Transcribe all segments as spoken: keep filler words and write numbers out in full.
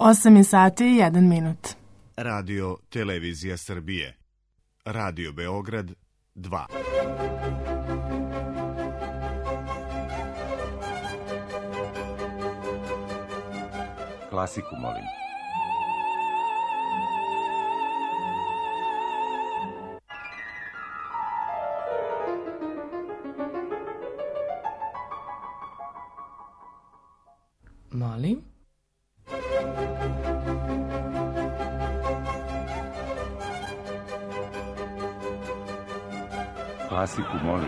osam je sati i jedan minut. Radio Televizija Srbije. Radio Beograd dva. Klasiku, molim. Molim? Klasiku, molim.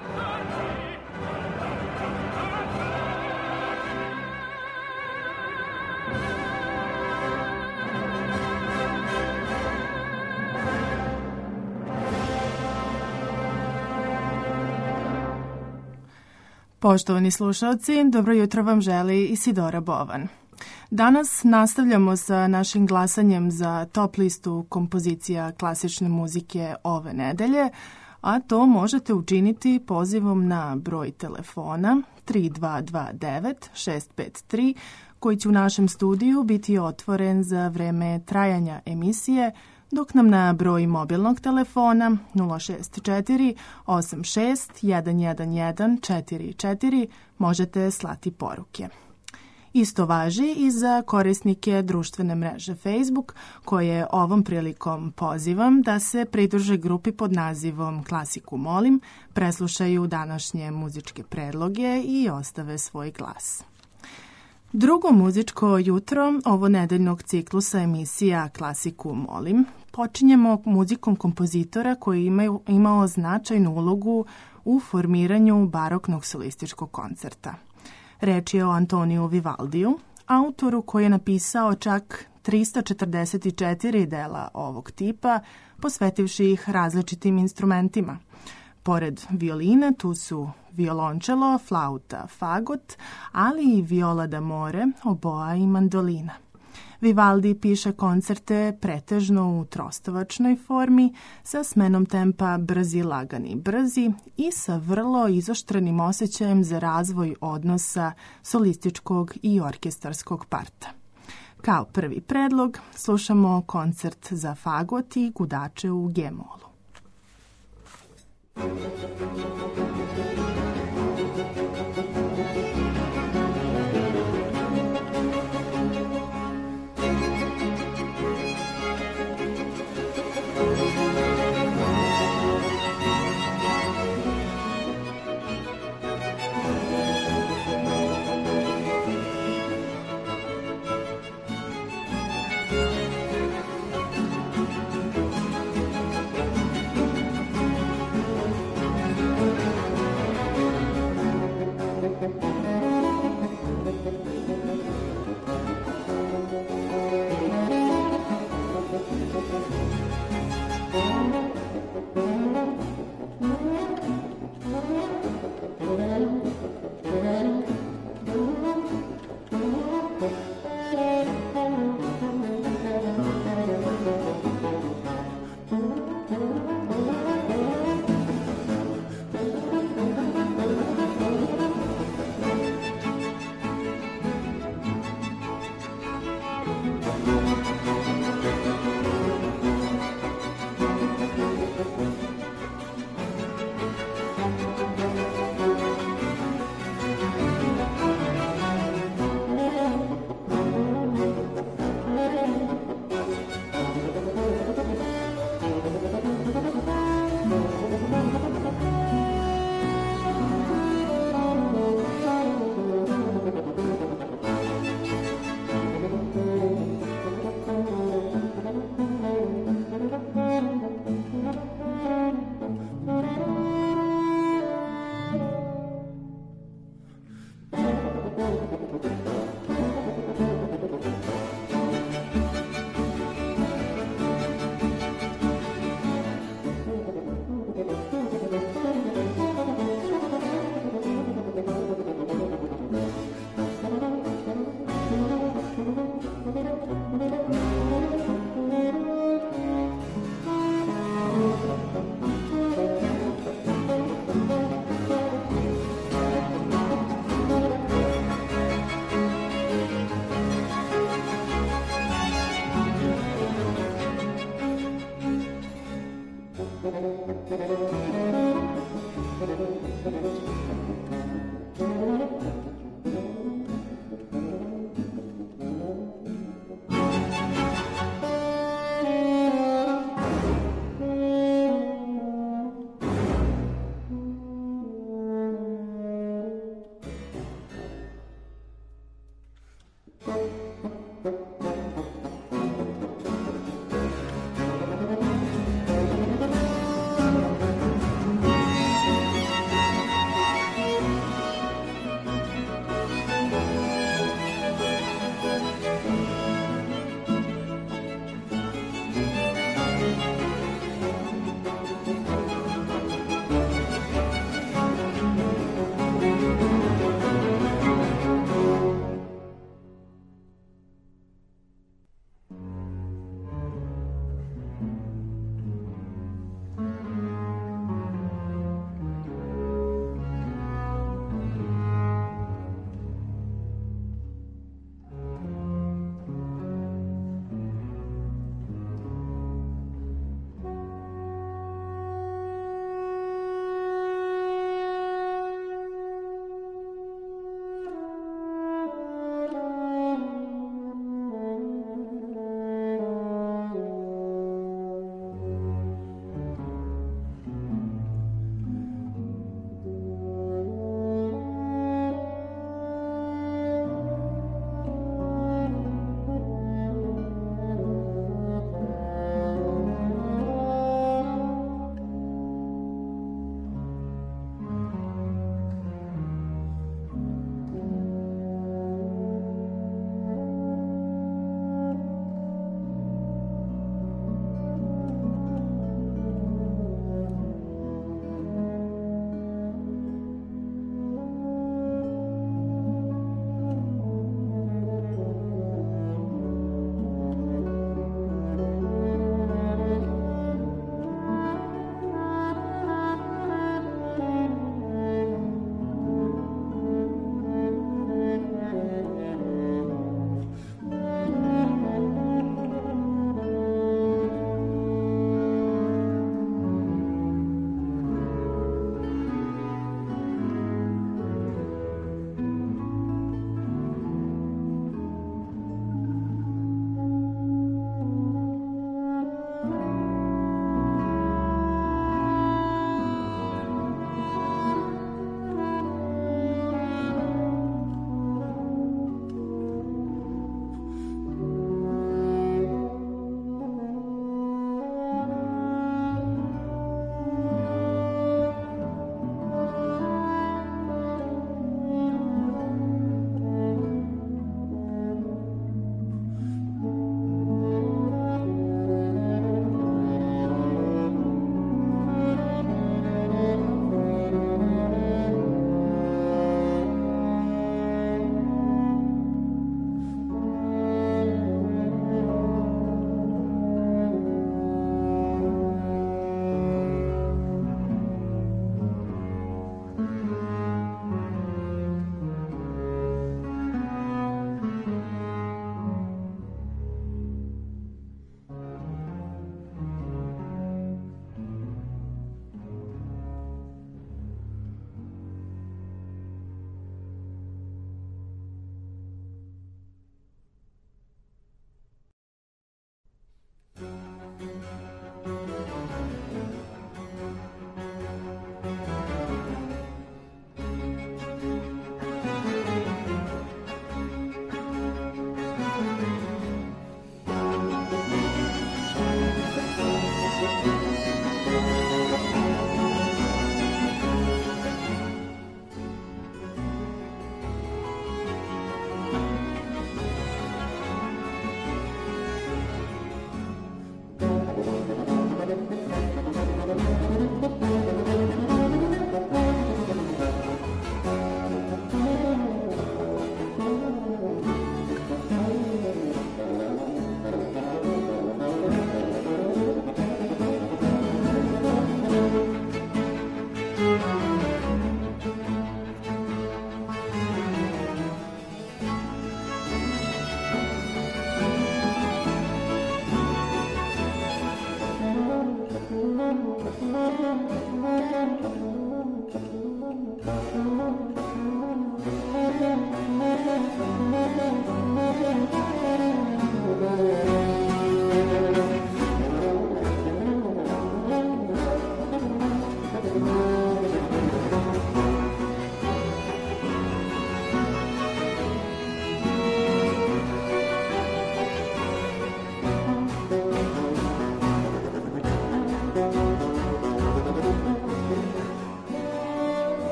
Poštovani slušalci, dobro jutro vam želi Isidora Bovan. Danas nastavljamo sa našim glasanjem za top listu kompozicija klasične muzike ove nedelje, a to možete učiniti pozivom na broj telefona tri dva dva devet šest pet tri, koji će u našem studiju biti otvoren za vreme trajanja emisije, dok nam na broj mobilnog telefona nula šest četiri osam šest jedan jedan jedan četiri četiri možete slati poruke. Isto važi i za korisnike društvene mreže Facebook, koje ovom prilikom pozivam da se pridruže grupi pod nazivom Klasiku molim, preslušaju današnje muzičke predloge i ostave svoj glas. Drugo muzičko jutro ovo nedeljnog ciklusa emisija Klasiku molim počinjemo muzikom kompozitora koji imaju, imao značajnu ulogu u formiranju baroknog solističkog koncerta. Reč je o Antoniju Vivaldiju, autoru koji je napisao čak trista četrdeset četiri dela ovog tipa, posvetivši ih različitim instrumentima. Pored violine tu su violončelo, flauta, fagot, ali i viola d'amore, oboa i mandolina. Vivaldi piše koncerte pretežno u trostovačnoj formi, sa smenom tempa brzi, lagani, brzi i sa vrlo izoštrenim osjećajem za razvoj odnosa solističkog i orkestarskog parta. Kao prvi predlog slušamo koncert za fagot i gudače u G-molu.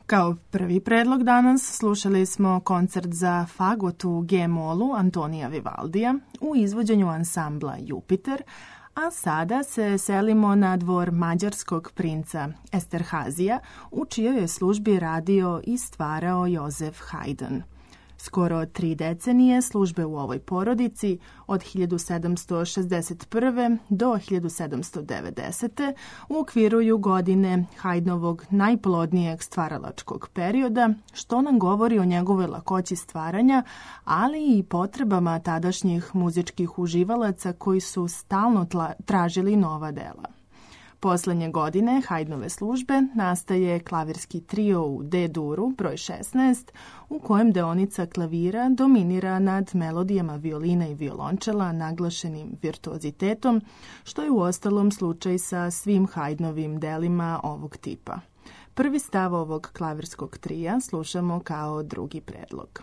Kao prvi predlog danas slušali smo koncert za fagot u G-molu Antonija Vivaldija u izvođenju ansambla Jupiter, a sada se selimo na dvor mađarskog princa Esterhazija, u čijoj je službi radio i stvarao Josef Haydn. Skoro tri decenije službe u ovoj porodici, od hiljadu sedamsto šezdeset prve. do hiljadu sedamsto devedesete. uokviruju godine Haydnovog najplodnijeg stvaralačkog perioda, što nam govori o njegovoj lakoći stvaranja, ali i potrebama tadašnjih muzičkih uživalaca koji su stalno tla, tražili nova dela. Poslednje godine Haydnove službe nastaje klavirski trio u D-duru broj šesnaest, u kojem deonica klavira dominira nad melodijama violina i violončela naglašenim virtuozitetom, što je uostalom slučaj sa svim Haydnovim delima ovog tipa. Prvi stav ovog klavirskog trija slušamo kao drugi predlog.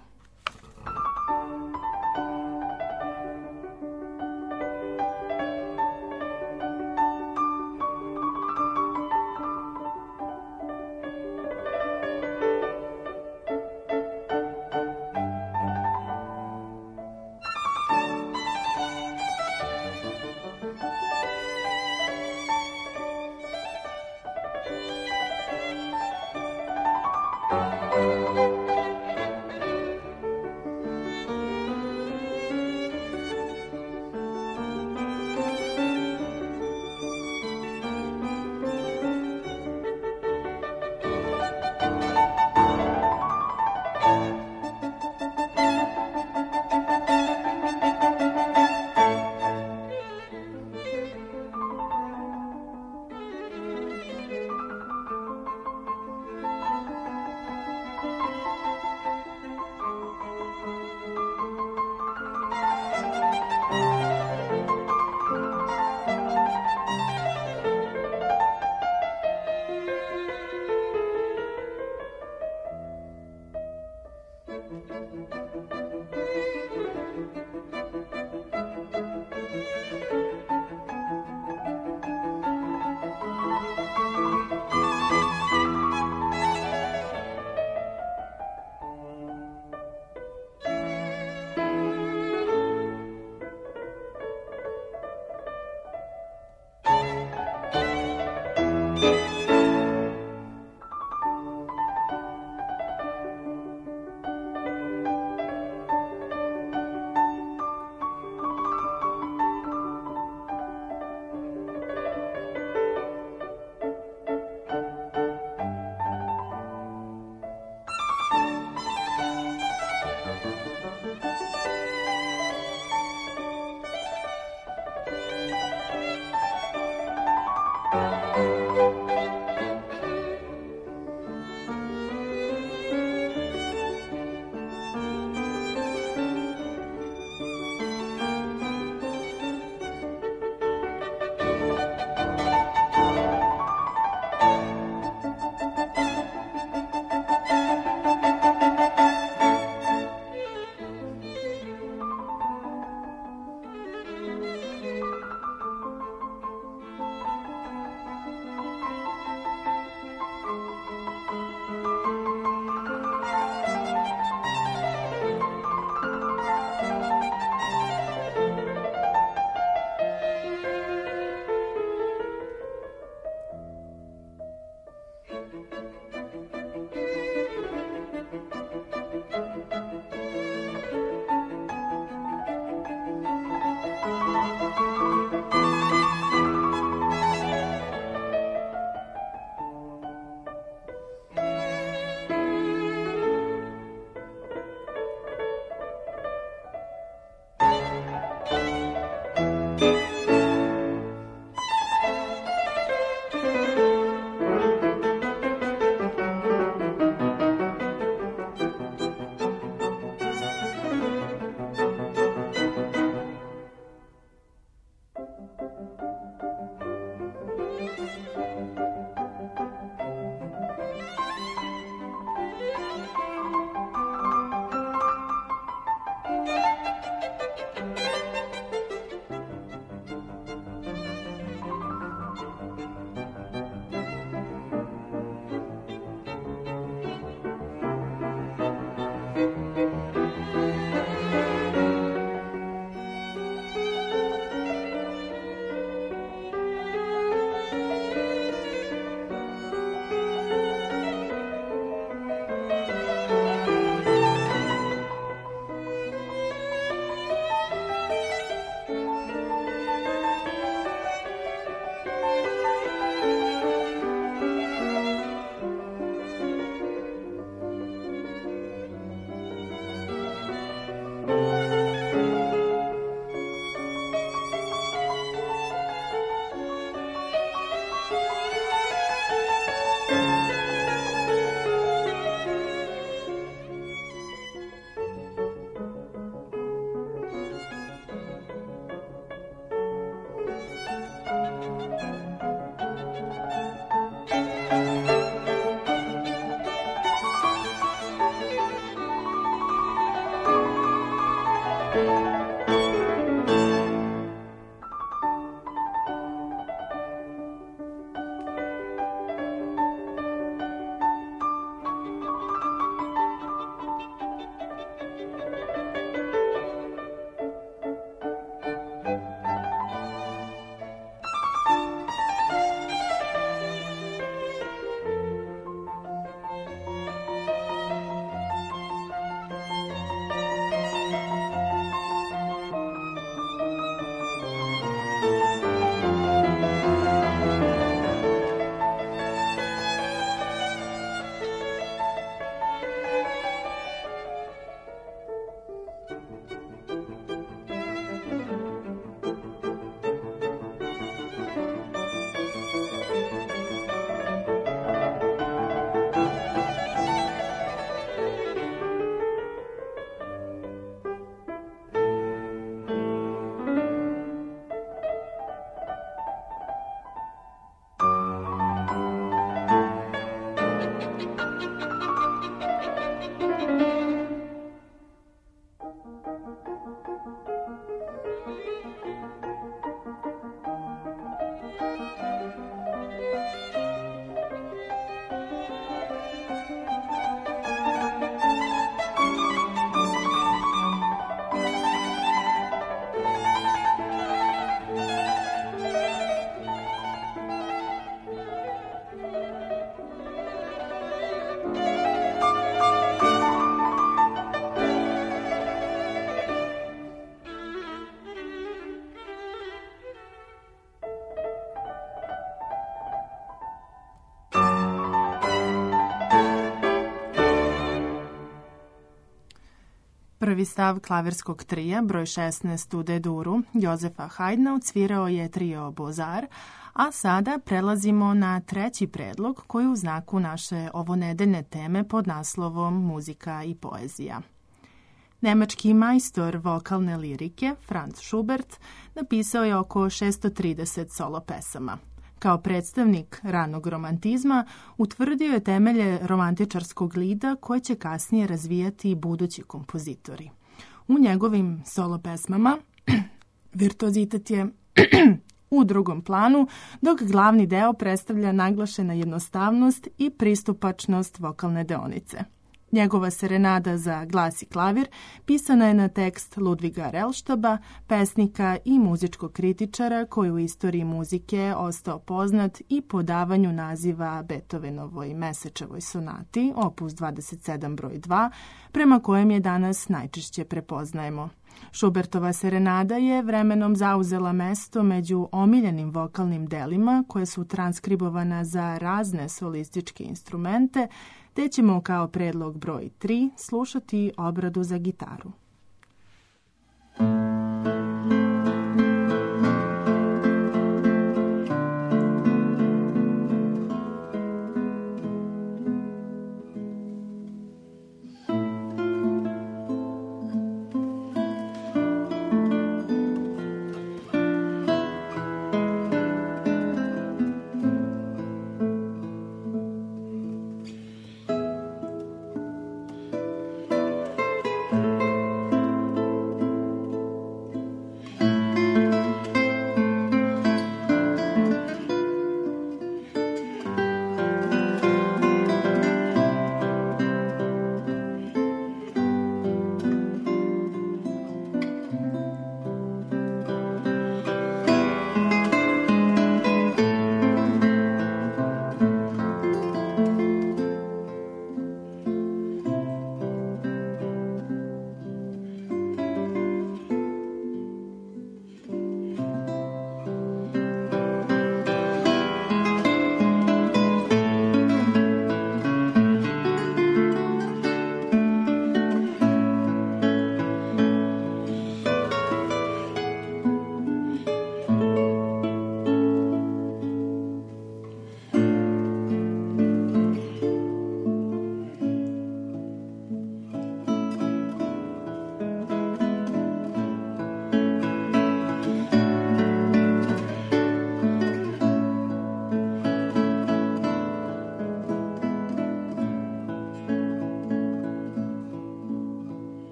Prvi stav klavirskog trija, broj šesnaest u D-duru, Jozefa Haydna odsvirao je trio Bozar, a sada prelazimo na treći predlog koji je u znaku naše ovonedeljne teme pod naslovom Muzika i poezija. Nemački majstor vokalne lirike, Franz Schubert, napisao je oko šesto trideset solo pesama. Kao predstavnik ranog romantizma utvrdio je temelje romantičarskog lida koje će kasnije razvijati i budući kompozitori. U njegovim solo pesmama virtuozitet je u drugom planu, dok glavni deo predstavlja naglašena jednostavnost i pristupačnost vokalne deonice. Njegova serenada za glas i klavir pisana je na tekst Ludviga Rellštaba, pesnika i muzičkog kritičara koji u istoriji muzike ostao poznat i po davanju naziva Beethovenovoj Mesečevoj sonati, opus dvadeset sedam broj dva, prema kojem je danas najčešće prepoznajemo. Schubertova serenada je vremenom zauzela mesto među omiljenim vokalnim delima koje su transkribovana za razne solističke instrumente, te ćemo kao predlog broj tri slušati obradu za gitaru.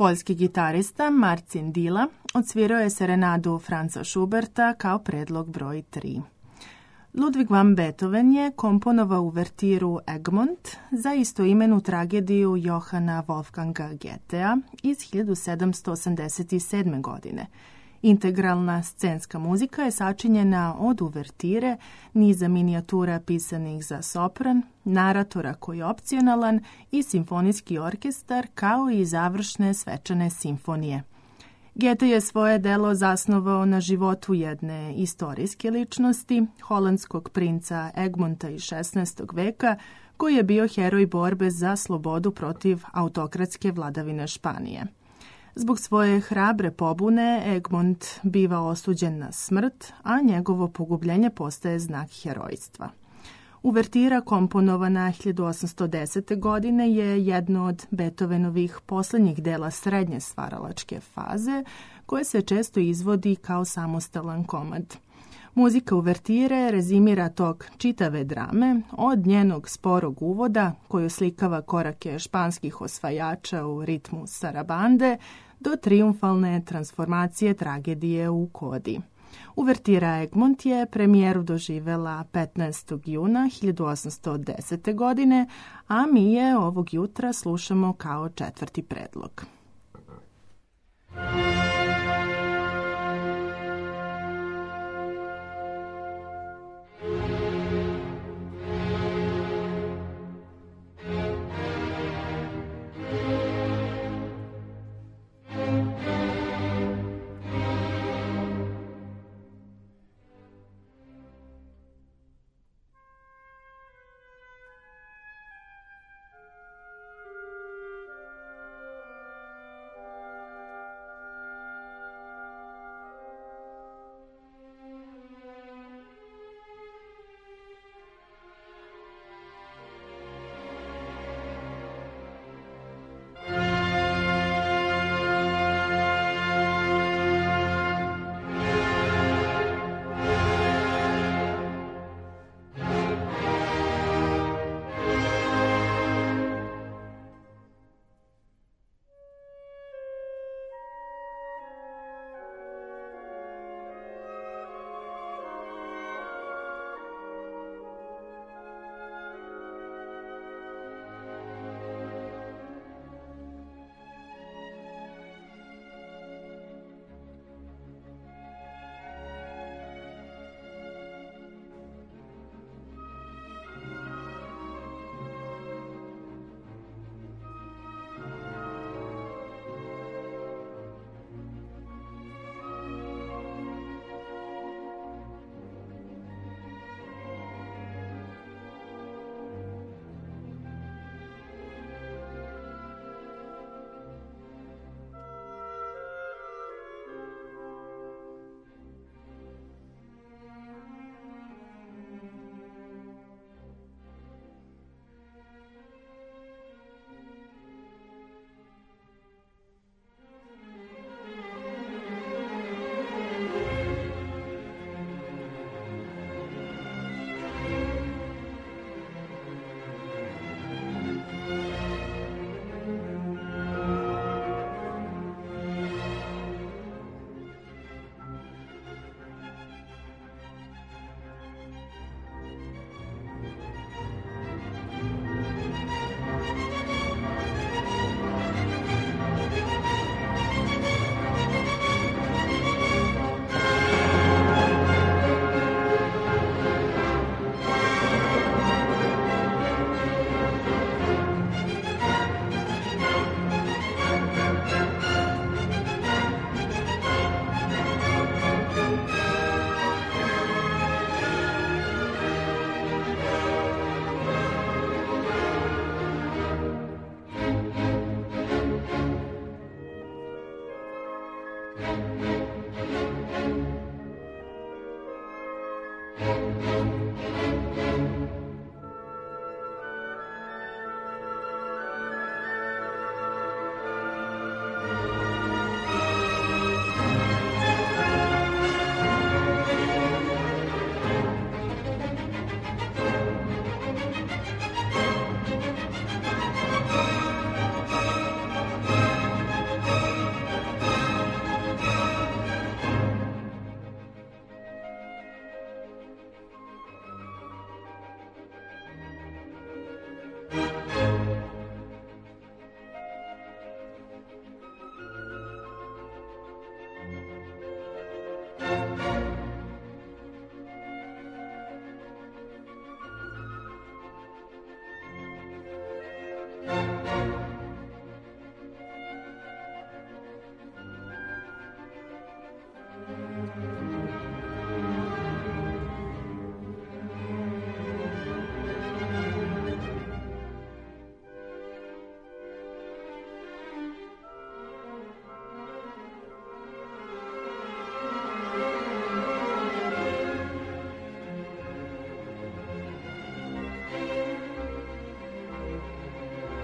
Poljski gitarista Marcin Dila odsvirao je serenadu Franza Schuberta kao predlog broj tri. Ludwig van Beethoven je komponovao uvertiru Egmont za istoimenu tragediju Johana Wolfganga Goethea iz hiljadu sedamsto osamdeset sedme. godine. Integralna scenska muzika je sačinjena od uvertire, niza minijatura pisanih za sopran, naratora koji je opcionalan i simfonijski orkestar kao i završne svečane simfonije. Goethe je svoje delo zasnovao na životu jedne istorijske ličnosti, holandskog princa Egmonta iz šesnaestog. veka, koji je bio heroj borbe za slobodu protiv autokratske vladavine Španije. Zbog svoje hrabre pobune Egmont biva osuđen na smrt, a njegovo pogubljenje postaje znak herojstva. Uvertira komponovana hiljadu osamsto desete. godine je jedno od Beethovenovih posljednjih dela srednje stvaralačke faze, koje se često izvodi kao samostalan komad. Muzika uvertire rezimira tok čitave drame, od njenog sporog uvoda, koji oslikava korake španskih osvajača u ritmu sarabande, do triumfalne transformacije tragedije u kodi. Uvertira Egmont je premijeru doživela petnaestog juna hiljadu osamsto desete. godine, a mi je ovog jutra slušamo kao četvrti predlog.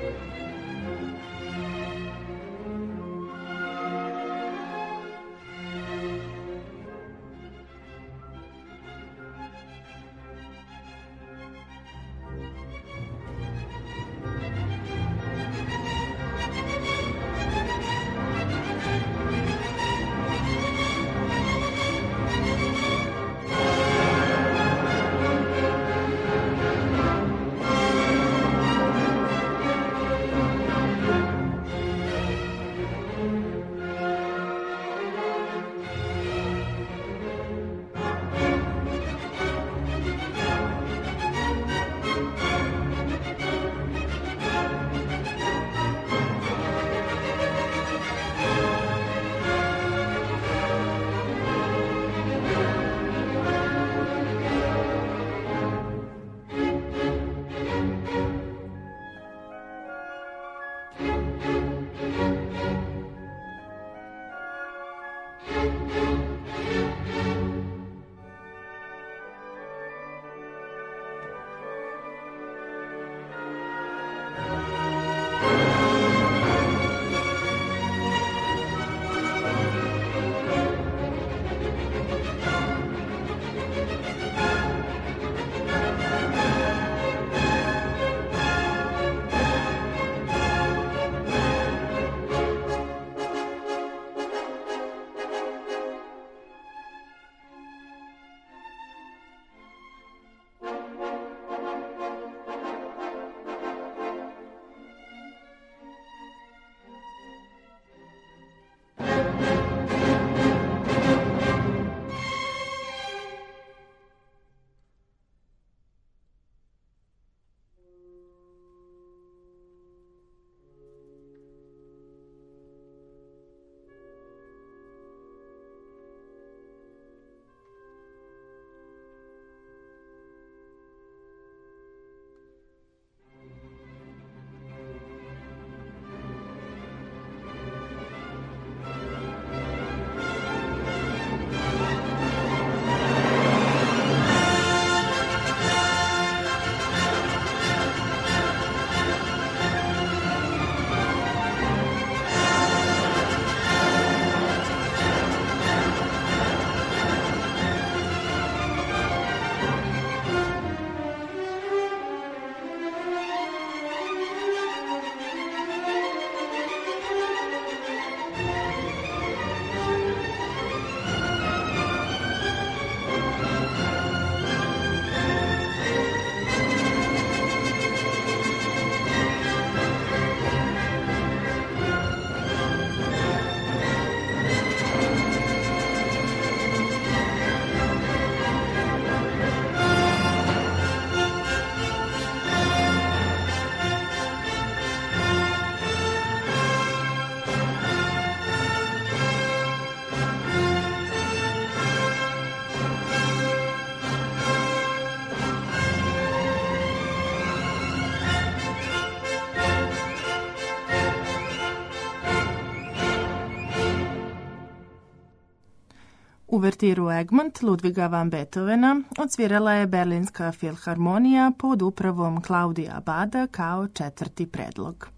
Uvertiru Egmont Ludviga van Beethovena odsvirala je Berlinska filharmonija pod upravom Klaudija Abada kao četvrti predlog.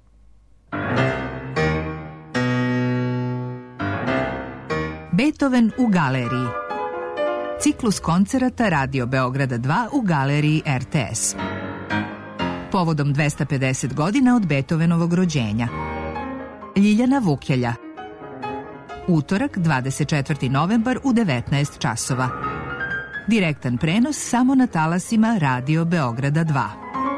Beethoven u galeriji. Ciklus koncerata Radio Beograda dva u galeriji R T S. Povodom dvesta pedeset godina od Beethovenovog rođenja. Ljiljana Vukjelja. Utorak, dvadeset četvrti novembar u devetnaest časova. Direktan prenos samo na talasima Radio Beograda dva.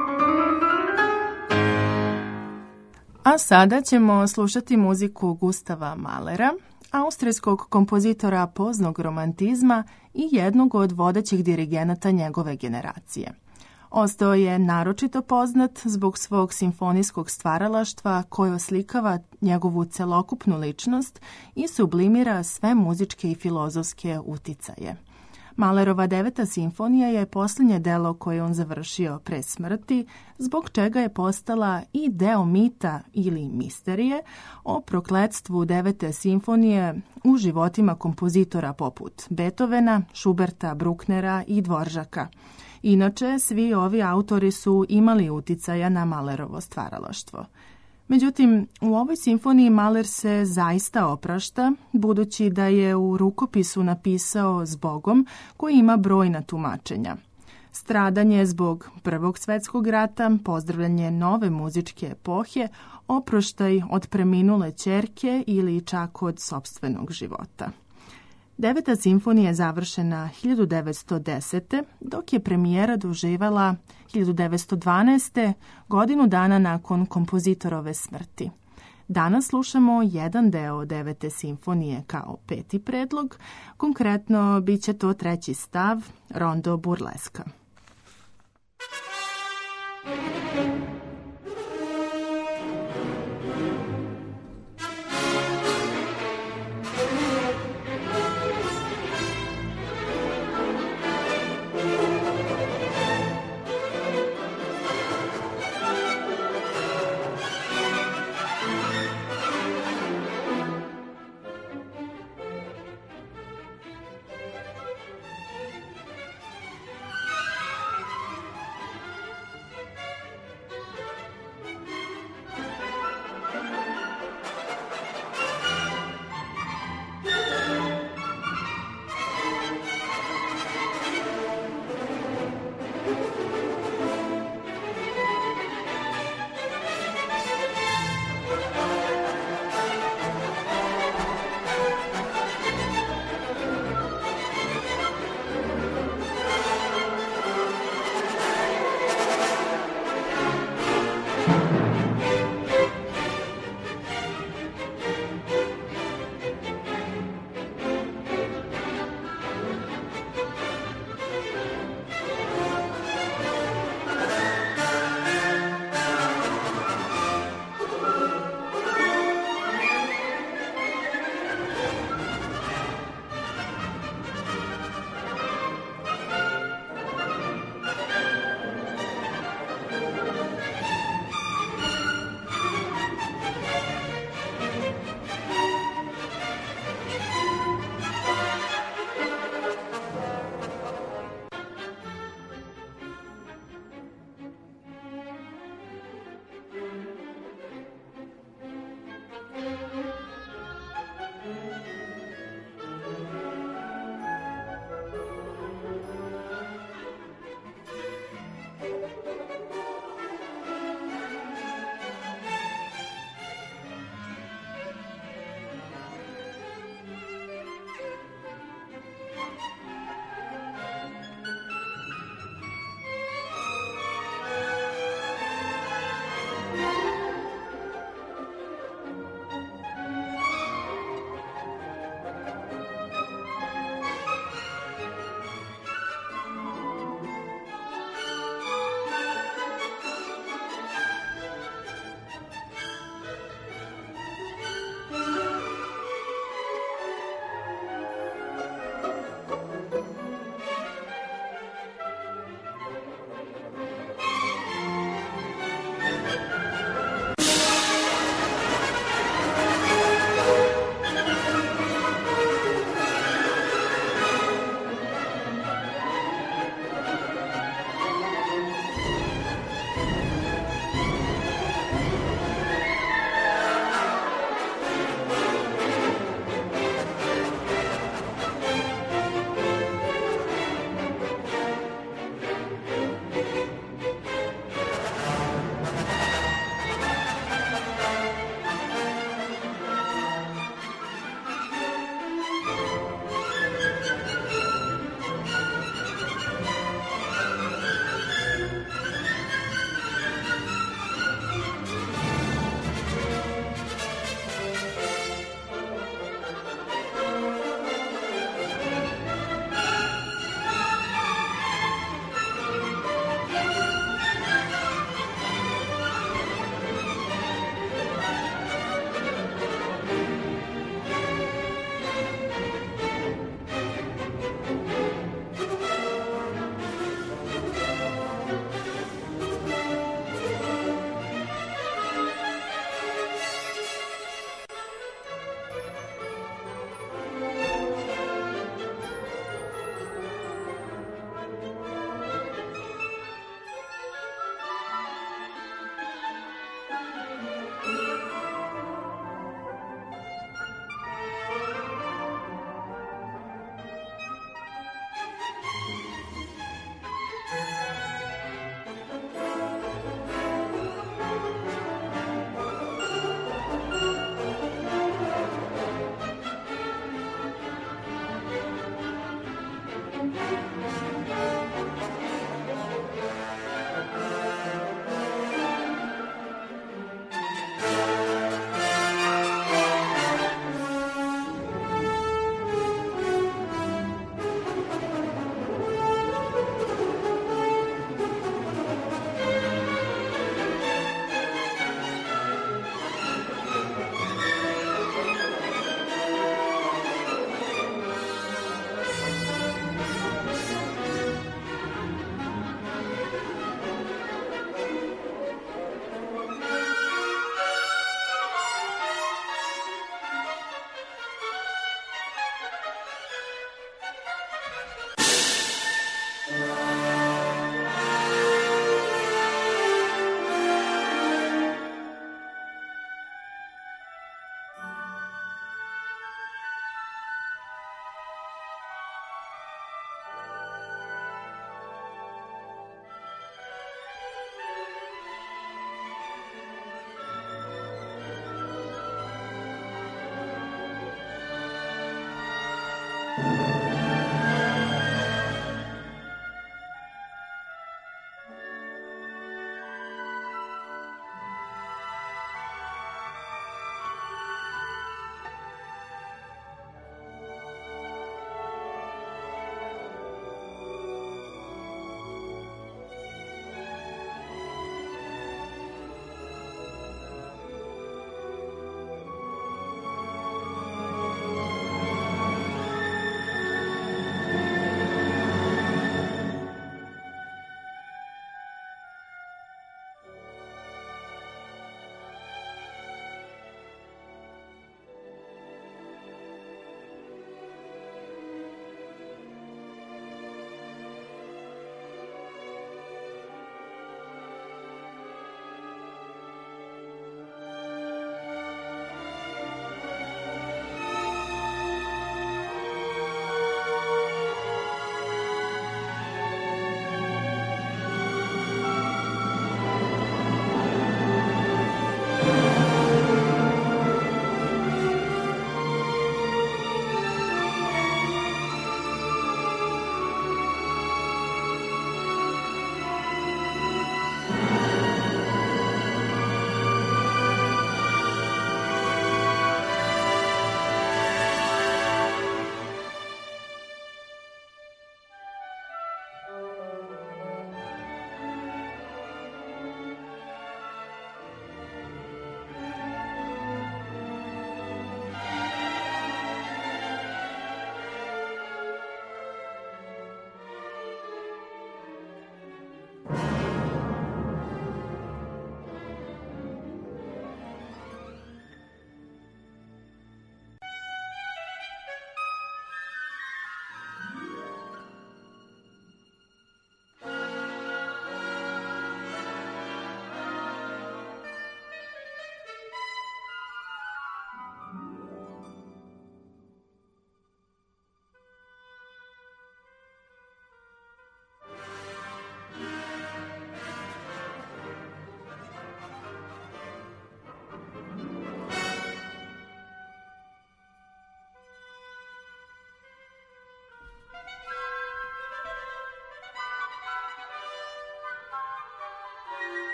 A sada ćemo slušati muziku Gustava Mahlera, austrijskog kompozitora poznog romantizma i jednog od vodećih dirigenata njegove generacije. Ostao je naročito poznat zbog svog simfonijskog stvaralaštva koje oslikava njegovu celokupnu ličnost i sublimira sve muzičke i filozofske uticaje. Mahlerova deveta simfonija je posljednje delo koje on završio pre smrti, zbog čega je postala i deo mita ili misterije o prokletstvu devete simfonije u životima kompozitora poput Beethovena, Schuberta, Brucknera i Dvoržaka. Inače, svi ovi autori su imali uticaja na Mahlerovo stvaralaštvo. Međutim, u ovoj simfoniji Mahler se zaista oprašta, budući da je u rukopisu napisao zbogom koji ima brojna tumačenja. Stradanje zbog Prvog svjetskog rata, pozdravljanje nove muzičke epohe, oproštaj od preminule ćerke ili čak od sopstvenog života. Deveta simfonija je završena hiljadu devetsto desete. dok je premijera doživala hiljadu devetsto dvanaeste. godinu dana nakon kompozitorove smrti. Danas slušamo jedan deo Devete simfonije kao peti predlog, konkretno bit će to treći stav, rondo burleska.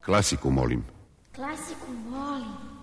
Klasiku, molim. Klasiku, molim.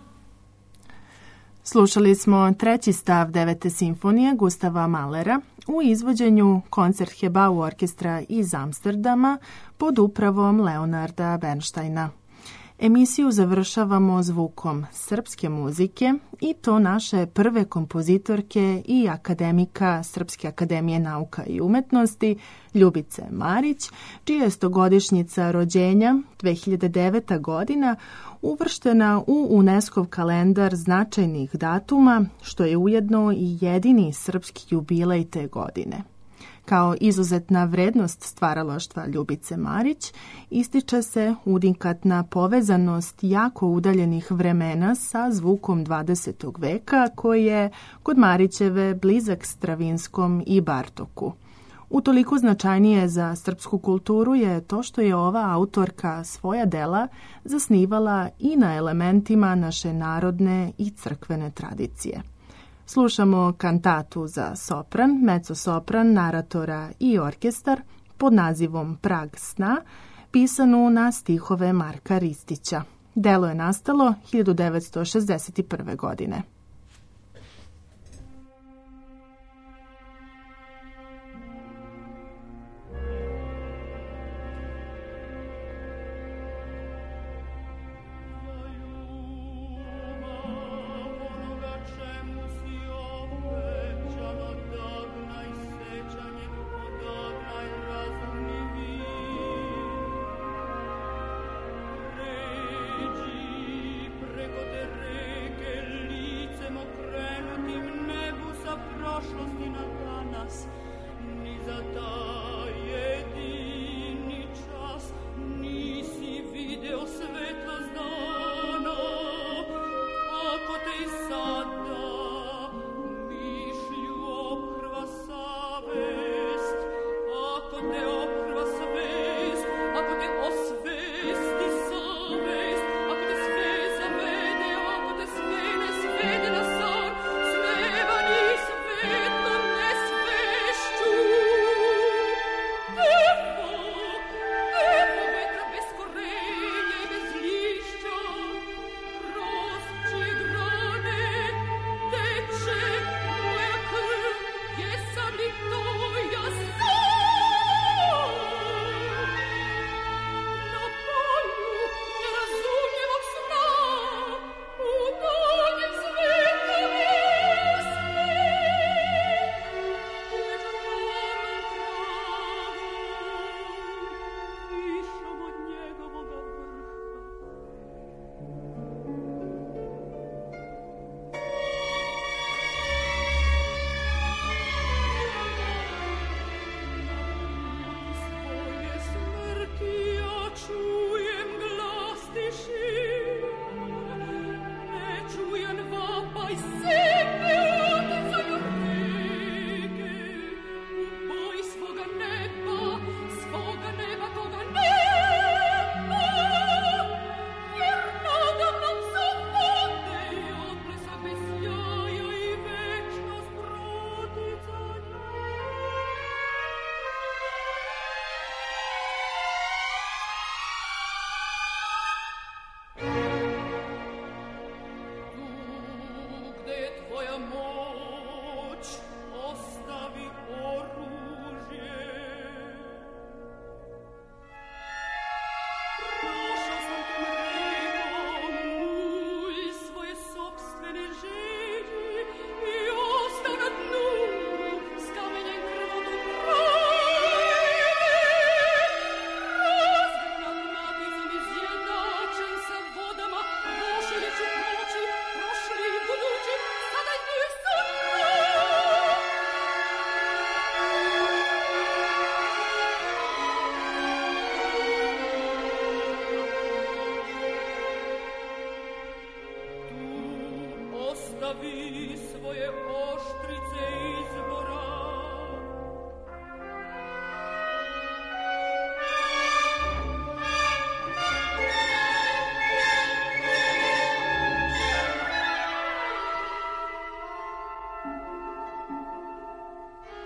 Slušali smo treći stav devete simfonije Gustava Mahlera u izvođenju Koncertgebouw orkestra iz Amsterdama pod upravom Leonarda Bernsteina. Emisiju završavamo zvukom srpske muzike i to naše prve kompozitorke i akademika Srpske akademije nauka i umetnosti Ljubice Marić, čija je stogodišnjica rođenja dve hiljade deveta. godina uvrštena u UNESCO-v kalendar značajnih datuma, što je ujedno i jedini srpski jubilej te godine. Kao izuzetna vrednost stvaralaštva Ljubice Marić ističe se unikatna povezanost jako udaljenih vremena sa zvukom dvadesetog veka koji je kod Marićeve blizak Stravinskom i Bartoku. Utoliko značajnije za srpsku kulturu je to što je ova autorka svoja dela zasnivala i na elementima naše narodne i crkvene tradicije. Slušamo kantatu za sopran, mezzo-sopran, naratora i orkestar pod nazivom Prag sna, pisanu na stihove Marka Ristića. Delo je nastalo hiljadu devetsto šezdeset prve. godine. Ostavi svoje oštrice izvora.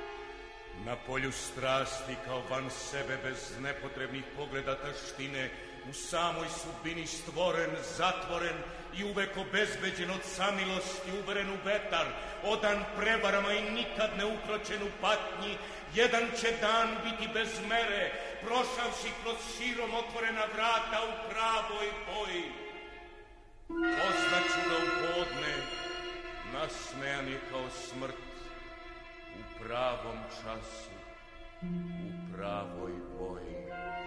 Na polju strasti kao van sebe bez nepotrebnih pogleda taštine u samoj sudbini stvoren, zatvoren i uvek obezbeđen od samilosti, uveren u vetar, odan prevarama i nikad ne ukročen u patnji, jedan će dan biti bez mere, prošavši kroz širom otvorena vrata u pravoj boji. Poznaću ga u podne, nasmejan je kao smrt, u pravom času, u pravoj boji.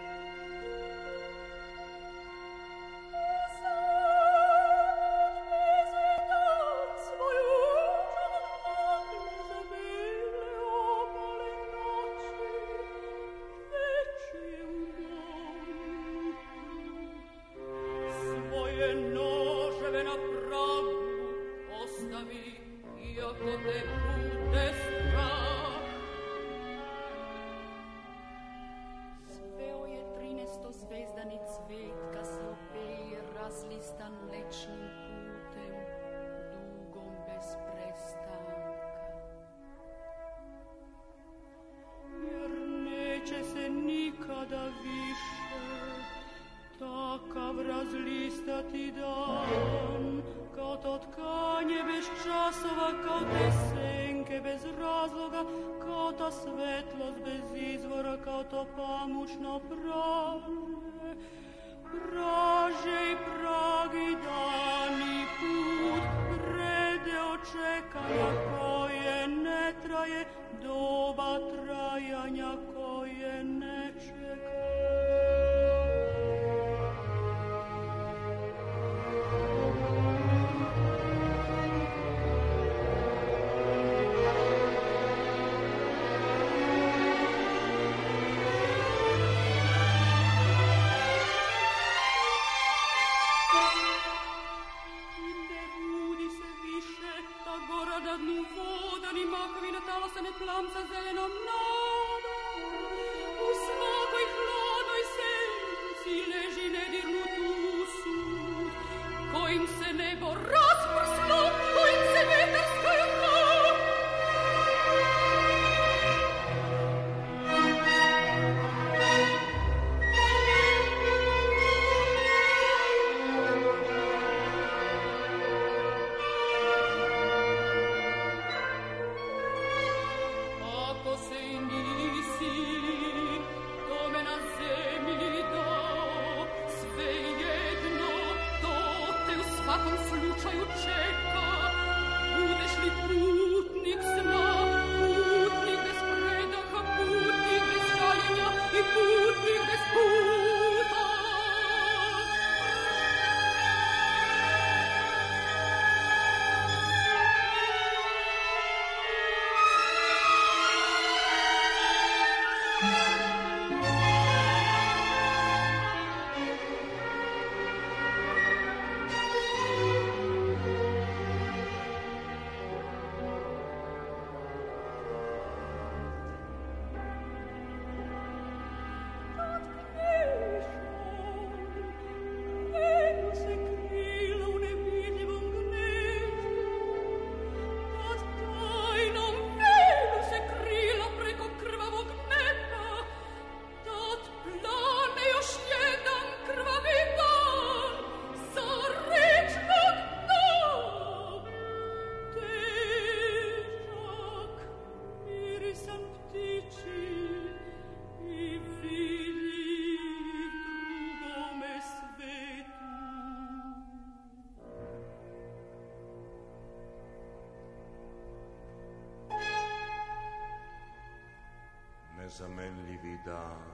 Nezamenljivi dan,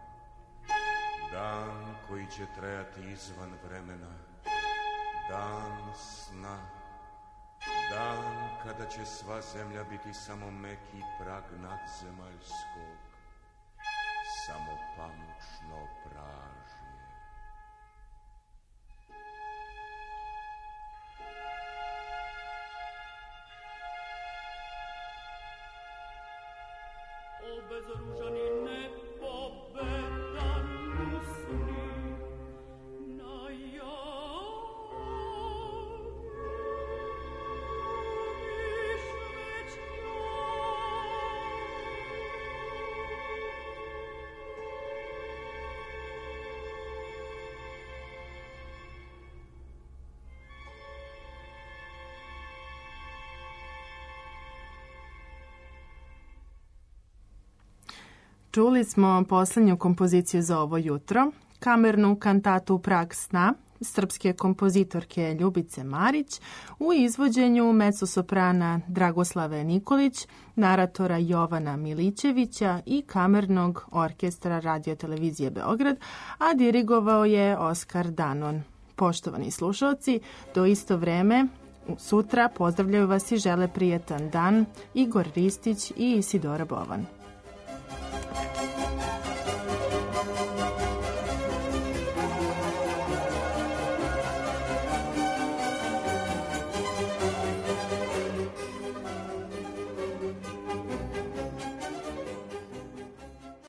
dan koji će trajati izvan vremena, dan sna, dan kada će sva zemlja biti samo meki prag nadzemaljskog, samo pamučno pražnje. Obezoružani nepobedan usni na javi švećnja. Čuli smo poslednju kompoziciju za ovo jutro, kamernu kantatu Prag sna, srpske kompozitorke Ljubice Marić u izvođenju mezzosoprana Dragoslave Nikolić, naratora Jovana Milićevića i kamernog orkestra Radio-televizije Beograd, a dirigovao je Oskar Danon. Poštovani slušalci, do isto vreme sutra pozdravljaju vas i žele prijetan dan Igor Ristić i Isidora Bovan.